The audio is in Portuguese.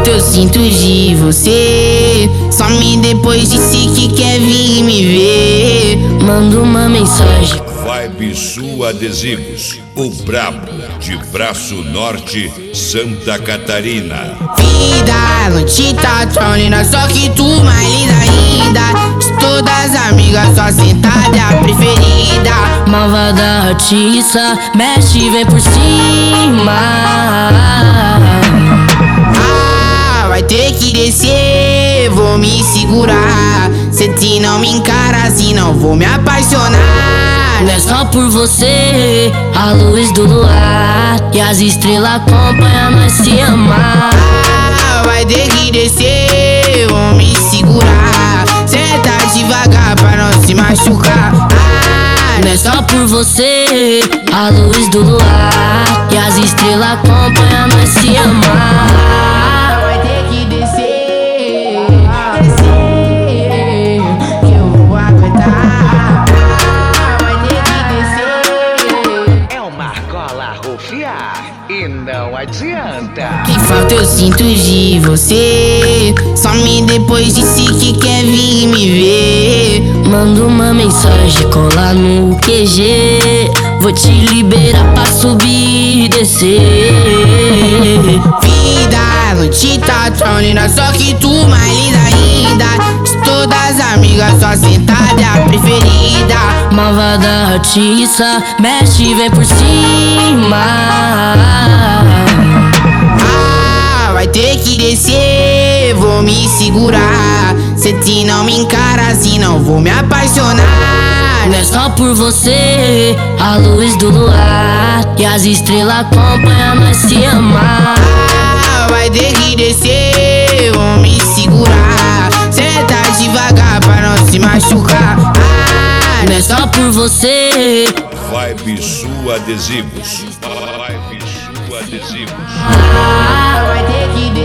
falta eu sinto de você. Some depois disse que quer vir me ver. Manda uma mensagem. Vibe Sul Adesivos, o brabo de Braço Norte, Santa Catarina. Vida, noite tá tão linda, só que tu mais linda ainda. De todas as amigas, só sentada é a preferida. Malvada artista, mexe, vem por cima. Ah, vai ter que descer, vou me segurar. Se não me encara assim, não vou me apaixonar. Não é só por você, a luz do luar e as estrelas acompanham nós se amar. Ah, vai ter que descer, vou me segurar. Senta devagar pra não se machucar. Ah, não é só por você, a luz do luar e as estrelas acompanham nós se amar. Vai ter que descer, descer, que eu vou aguentar. E não adianta. Que falta eu sinto de você. Some depois disse que quer vir me ver. Manda uma mensagem, cola no QG. Vou te liberar pra subir e descer. Vida, noite tá tão linda, só que tu mais linda ainda. De todas as amigas, só sentada é a preferida. Malvada artista, mexe, vem por cima. Ah, vai ter que descer, vou me segurar. Se não me encara assim, não vou me apaixonar. Não é só por você, a luz do luar e as estrelas acompanham nós se amar. Ah, vai ter que descer, vou me segurar. Senta devagar pra não se machucar. Ah, não é só por você. Vibe Sul Adesivos. Vibe Sul Adesivos. Ah, vai ter que descer.